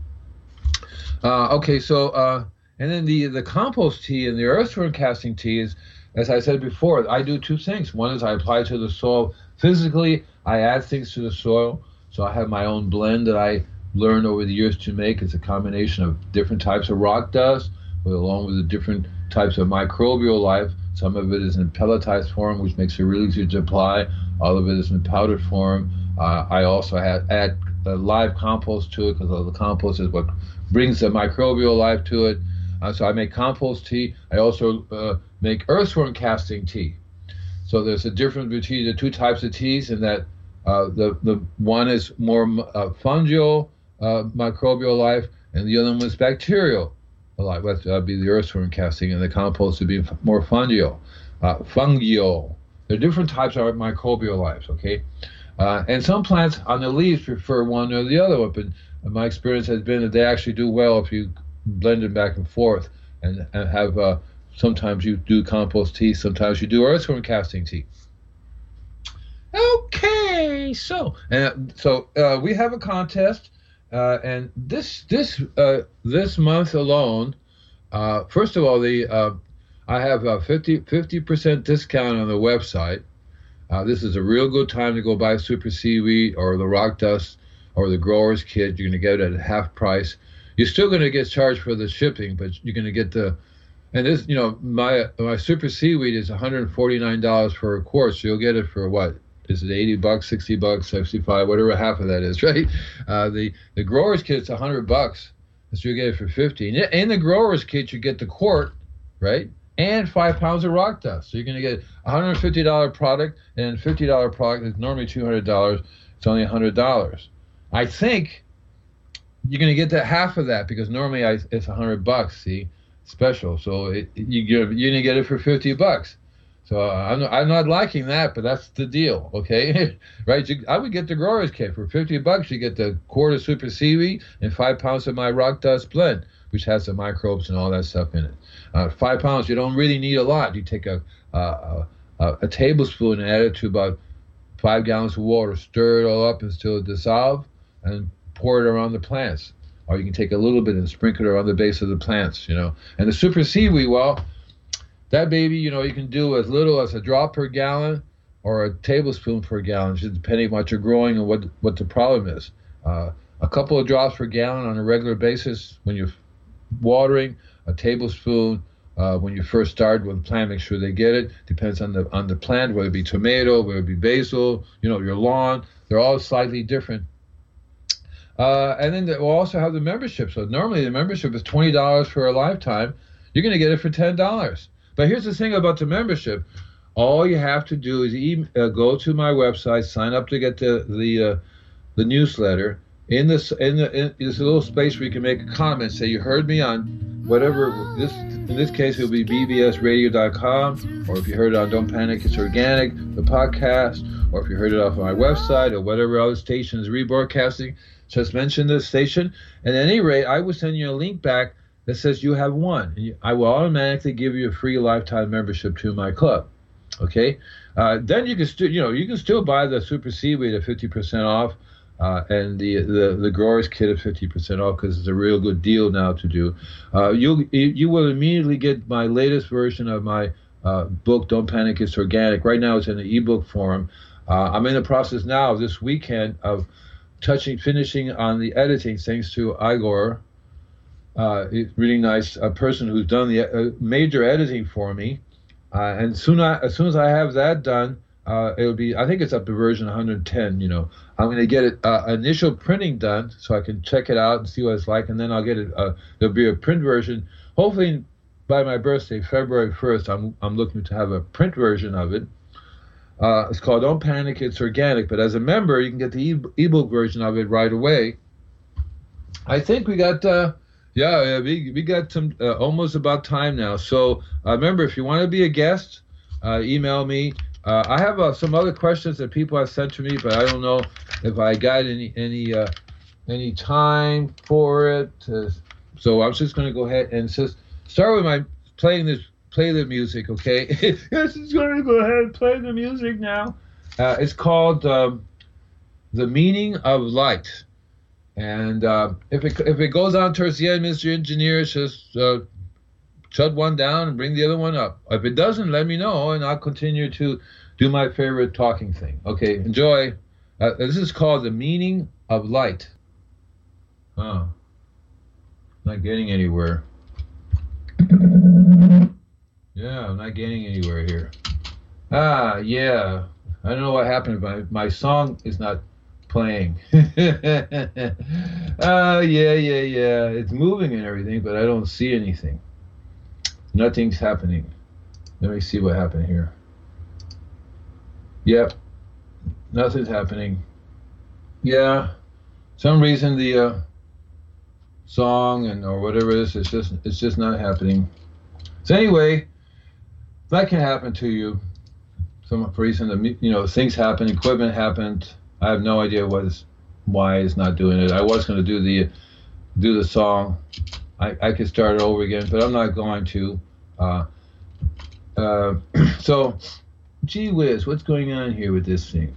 Uh, okay, so uh, and then the the compost tea and the earthworm casting tea is, as I said before, I do two things. One is I apply to the soil physically. I add things to the soil, so I have my own blend that I learned over the years to make. It's a combination of different types of rock dust, with, along with the different types of microbial life. Some of it is in pelletized form, which makes it really easy to apply. All of it is in powdered form. Uh, I also have, add uh, live compost to it, because the compost is what brings the microbial life to it. Uh, so I make compost tea. I also uh, make earthworm casting tea. So there's a difference between the two types of teas, in that uh, the, the one is more uh, fungal uh, microbial life, and the other one is bacterial. A lot, that would be the earthworm casting, and the compost would be more fungal. Uh, fungal. There are different types of microbial lives, okay? Uh, and some plants on the leaves prefer one or the other one, but my experience has been that they actually do well if you blend them back and forth, and, and have, uh, sometimes you do compost tea, sometimes you do earthworm casting tea. Okay, so, and so uh, we have a contest. Uh, and this this uh, this month alone, uh, first of all, the uh, I have a fifty percent discount on the website. Uh, this is a real good time to go buy Super Seaweed or the Rock Dust or the Grower's Kit. You're going to get it at half price. You're still going to get charged for the shipping, but you're going to get the, and this, you know, my my Super Seaweed is one hundred forty-nine dollars for a quart, so you'll get it for what? Is it eighty bucks, sixty bucks, sixty-five, whatever half of that is, right? Uh, the, the Grower's Kit's one hundred bucks, so you get it for fifty. And in the Grower's Kit, you get the quart, right? And five pounds of rock dust. So you're going to get a one hundred fifty dollars product, and fifty dollars product is normally two hundred dollars. It's only one hundred dollars. I think you're going to get that half of that, because normally I, it's one hundred bucks, see, special. So it, you, you're going to get it for fifty bucks. So uh, I'm, not, I'm not liking that, but that's the deal, okay? Right? You, I would get the Grower's Kit. For fifty bucks, you get the quart of Super Seaweed and five pounds of my rock dust blend, which has the microbes and all that stuff in it. Uh, five pounds, you don't really need a lot. You take a, a, uh, a tablespoon and add it to about five gallons of water. Stir it all up until it dissolves, and pour it around the plants. Or you can take a little bit and sprinkle it around the base of the plants, you know. And the super seaweed, well, that baby, you know, you can do as little as a drop per gallon or a tablespoon per gallon, just depending on what you're growing and what what the problem is. Uh, a couple of drops per gallon on a regular basis when you're watering, a tablespoon uh, when you first start with the plant, make sure they get it. Depends on the on the plant, whether it be tomato, whether it be basil, you know, your lawn. They're all slightly different. Uh, and then we'll also have the membership. So normally the membership is twenty dollars for a lifetime. You're going to get it for ten dollars. But here's the thing about the membership. All you have to do is e- uh, go to my website, sign up to get the the, uh, the newsletter. In this in, the, in this little space where you can make a comment, say you heard me on whatever, this in this case it will be b b s radio dot com, or if you heard it on Don't Panic, It's Organic, the podcast, or if you heard it off my website or whatever other station is rebroadcasting, just mention this station. And at any rate, I will send you a link back that says you have won. And I will automatically give you a free lifetime membership to my club. Okay? Uh, then you can still, you know, you can still buy the Super Seaweed at fifty percent off. Uh, and the, the the growers kit at fifty percent off because it's a real good deal now to do. Uh, you you will immediately get my latest version of my uh, book, Don't Panic, It's Organic. Right now it's in the ebook form. Uh, I'm in the process now this weekend of touching, finishing on the editing, thanks to Igor. Uh, it's really nice, a person who's done the uh, major editing for me. Uh, and soon I, as soon as I have that done, Uh, it'll be, I think it's up to version one hundred ten, you know. I'm going to get it uh, initial printing done so I can check it out and see what it's like, and then I'll get it, uh, there'll be a print version. Hopefully by my birthday, February first, I'm I'm looking to have a print version of it. Uh, it's called Don't Panic, It's Organic, but as a member, you can get the e- ebook version of it right away. I think we got, uh, yeah, yeah we, we got some, uh, almost about time now. So uh, remember, if you want to be a guest, uh, email me. Uh, I have uh, some other questions that people have sent to me, but I don't know if I got any any uh, any time for it. Uh, so I'm just going to go ahead and just start with my playing this play the music, okay? Yes, it's going to go ahead and play the music now. Uh, it's called um, The Meaning of Light, and uh, if it if it goes on towards the end, Mister Engineer, just uh, shut one down and bring the other one up. If it doesn't, let me know, and I'll continue to do my favorite talking thing. Okay, enjoy. Uh, this is called The Meaning of Light. Oh, not getting anywhere. Yeah, I'm not getting anywhere here. Ah, yeah. I don't know what happened. My my song is not playing. Ah, uh, yeah, yeah, yeah. It's moving and everything, but I don't see anything. Nothing's happening. Let me see what happened here. Yep, nothing's happening. Yeah, some reason the uh, song and or whatever it is, it's just it's just not happening. So anyway, that can happen to you. Some reason the you know things happen, equipment happened. I have no idea what is why it's not doing it. I was going to do the do the song. I I could start it over again, but I'm not going to. Uh, uh, so, gee whiz, what's going on here with this thing?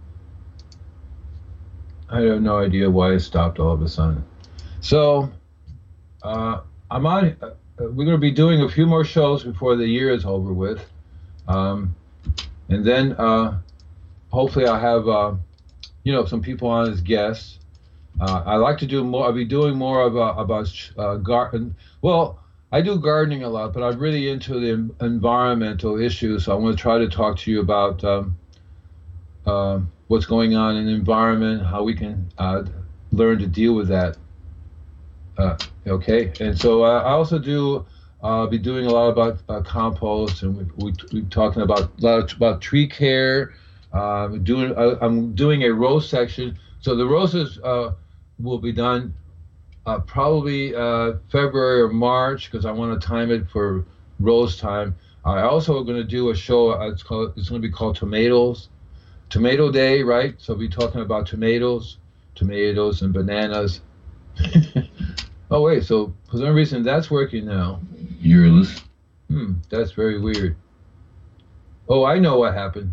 I have no idea why it stopped all of a sudden. So, uh, I'm on. Uh, we're going to be doing a few more shows before the year is over with, um, and then uh, hopefully I'll have uh, you know some people on as guests. Uh, I like to do more. I'll be doing more of uh, about uh, garden. Well. I do gardening a lot, but I'm really into the environmental issues. So I want to try to talk to you about um, uh, what's going on in the environment, how we can uh, learn to deal with that. Uh, okay, and so uh, I also do uh, be doing a lot about uh, compost, and we, we, we're talking about a lot of, about tree care. Uh, doing uh, I'm doing a rose section, so the roses uh, will be done. Uh, probably uh, February or March, because I want to time it for rose time. I also going to do a show. Uh, it's called. It's going to be called Tomatoes, Tomato Day, right? So we'll be talking about tomatoes, tomatoes and bananas. Oh wait, so for some reason that's working now. You're listening. Hmm, that's very weird. Oh, I know what happened.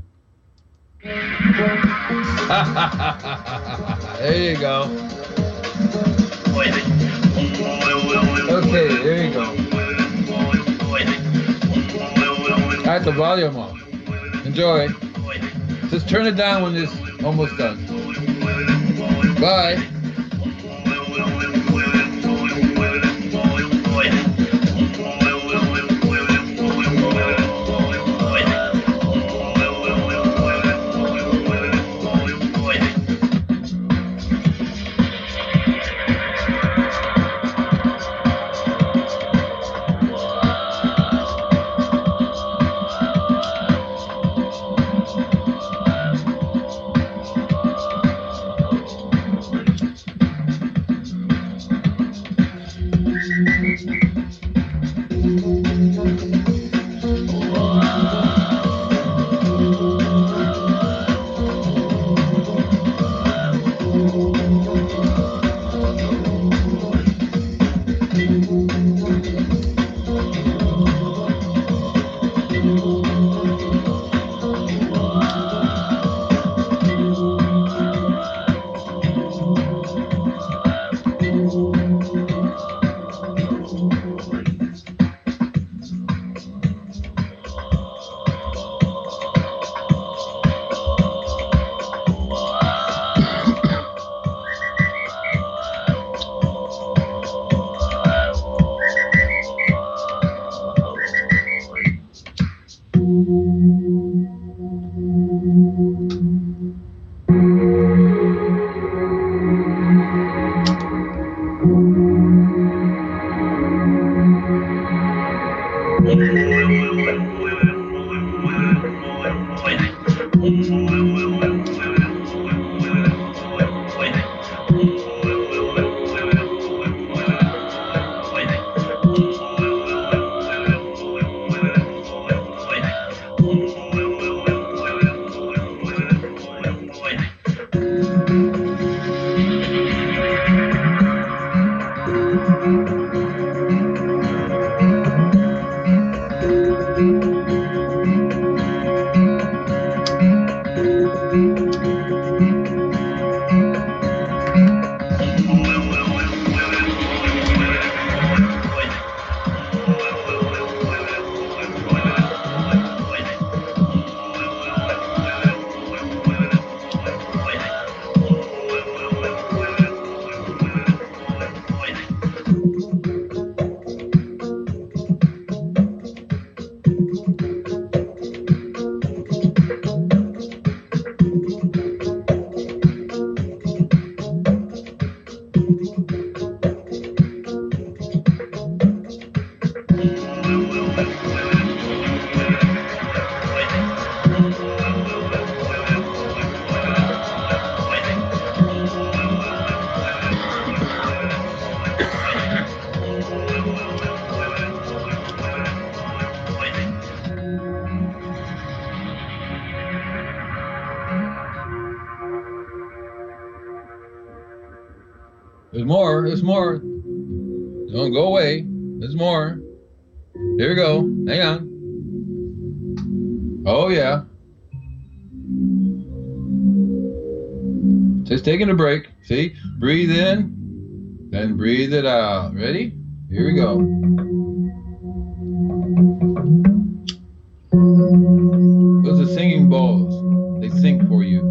There you go. Okay, there you go. I had the volume off. Enjoy. Just turn it down when it's almost done. Bye. There's more, there's more. Don't go away. There's more. Here we go. Hang on. Oh, yeah. Just taking a break. See? Breathe in, then breathe it out. Ready? Here we go. Those are singing bowls. They sing for you.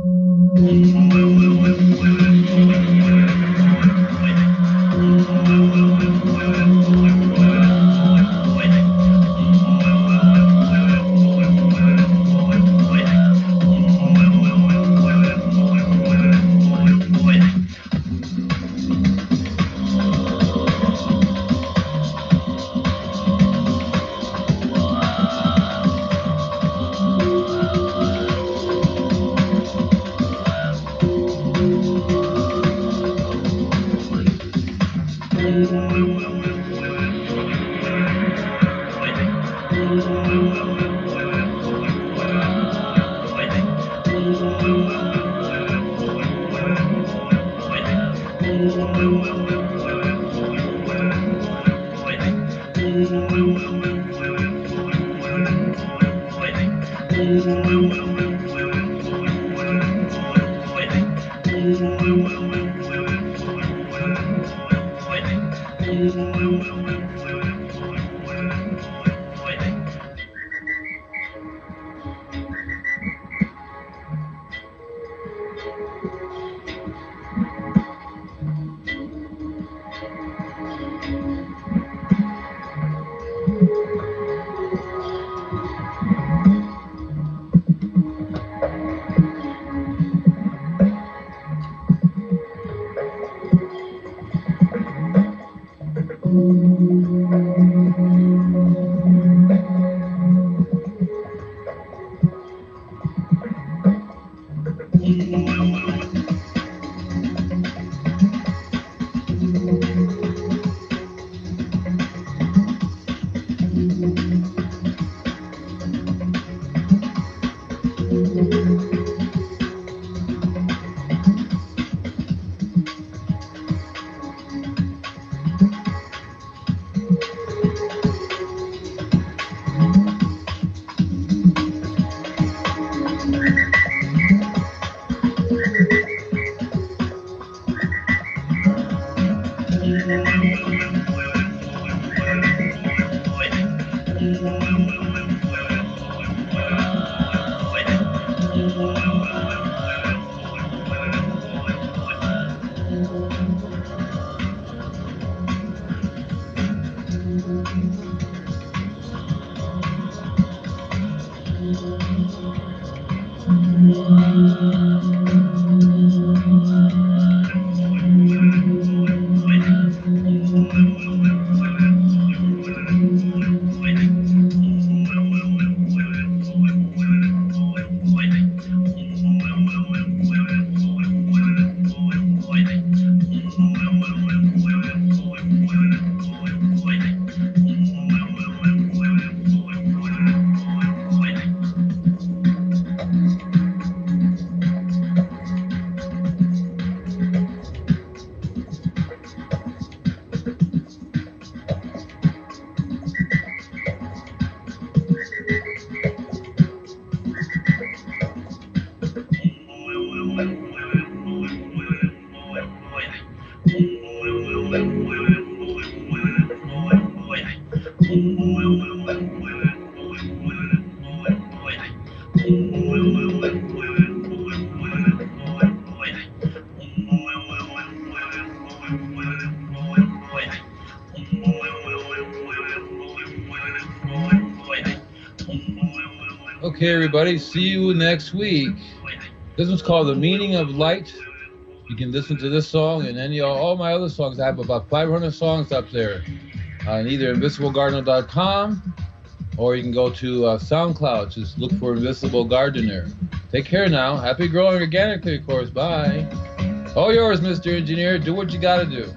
Okay, everybody, see you next week. This one's called The Meaning of Light. You can listen to this song and any all my other songs. I have about five hundred songs up there on either invisible gardener dot com or you can go to uh, SoundCloud. Just look for Invisible Gardener. Take care now. Happy growing organically, of course. Bye. All yours, Mister Engineer. Do what you got to do.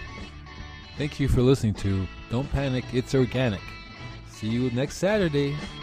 Thank you for listening to Don't Panic, It's Organic. See you next Saturday.